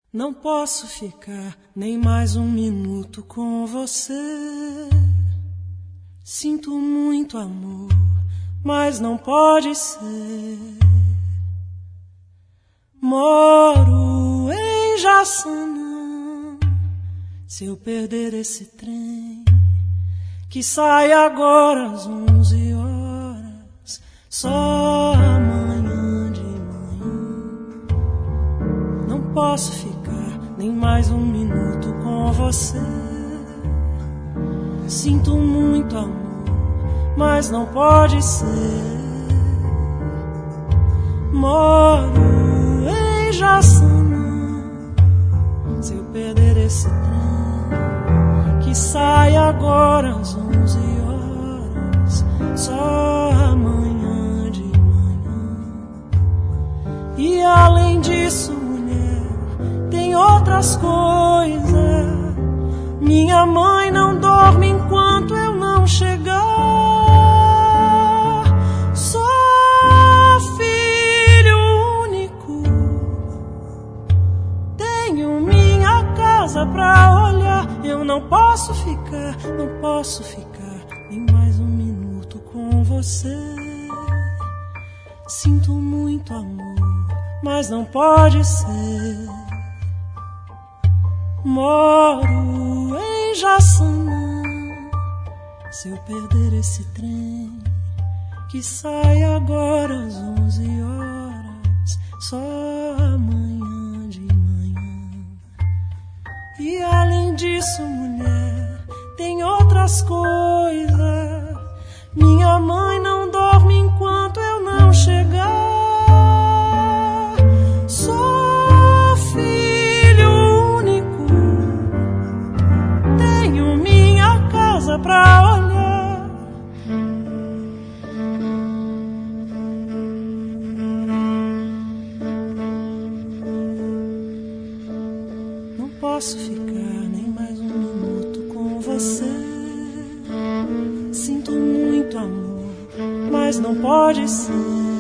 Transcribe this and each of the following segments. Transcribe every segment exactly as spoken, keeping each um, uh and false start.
Não posso ficar nem mais um minuto com você. Sinto muito amor, mas não pode ser. Moro em Jaçanã. Se eu perder esse trem que sai agora às onze horas, só amanhã de manhã. Não posso ficar nem mais um minuto com você. Sinto muito amor, mas não pode ser. Moro em Jaçanã. Se eu perder esse trem que sai agora às onze horas, só amanhã de manhã. E além disso, tem outras coisas. Minha mãe não dorme enquanto eu não chegar. Sou filho único. Tenho minha casa pra olhar. Eu não posso ficar, não posso ficar nem mais um minuto com você. Sinto muito amor, mas não pode ser. Moro em Jaçanã. Se eu perder esse trem que sai agora às onze horas, só amanhã de manhã. E além disso, mulher, tem outras coisas. Minha mãe não dorme enquanto eu não chegar. Sou filho único. Tenho minha casa pra olhar. Não posso ficar nem mais um minuto com você. Sinto muito amor, mas não pode ser.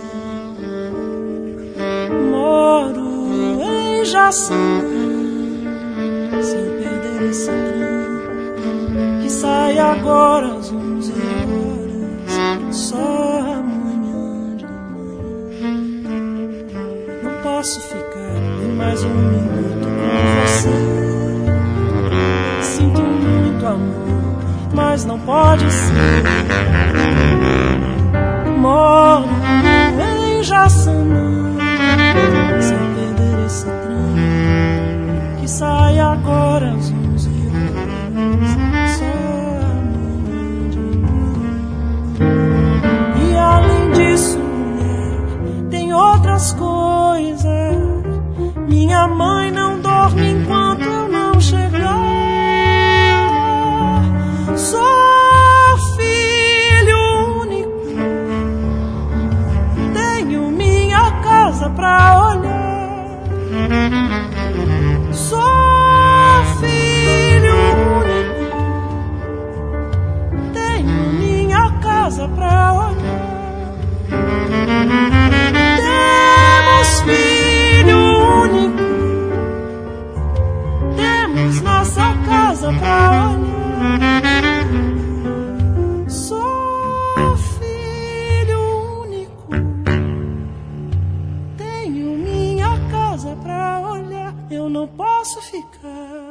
Moro em Jaçanã. Se eu perder esse trem que sai agora às onze horas, só amanhã de manhã. Não posso ficar nem mais um minuto com você. Sinto muito amor, mas não pode ser. Moro em Jaçanã. Se eu perder esse trem que sai agora às onze horas, só amanhã de manhã. E além disso, mulher, tem outras coisas. Minha mãe não dorme enquanto eu não chegar. Sou filho único. Tenho minha casa pra olhar. Sou filho único. Tenho minha casa pra olhar. Temos filho único. Temos nossa casa pra olhar. Sou filho único. Tenho minha casa pra olhar. Eu não posso ficar